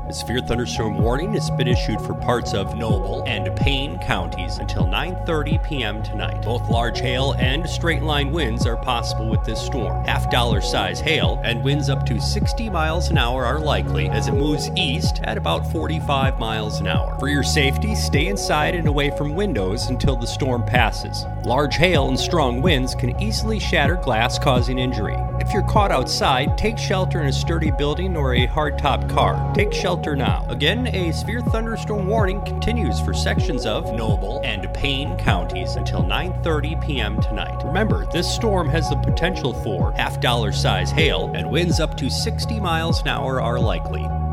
A severe thunderstorm warning has been issued for parts of Noble and Payne counties until 9:30 p.m. tonight. Both large hail and straight-line winds are possible with this storm. Half-dollar size hail and winds up to 60 miles an hour are likely as it moves east at about 45 miles an hour. For your safety, stay inside and away from windows until the storm passes. Large hail and strong winds can easily shatter glass, causing injury. If you're caught outside, take shelter in a sturdy building or a hardtop car. Take shelter now. Again, a severe thunderstorm warning continues for sections of Noble and Payne counties until 9:30 p.m. tonight. Remember, this storm has the potential for half-dollar size hail, and winds up to 60 miles an hour are likely.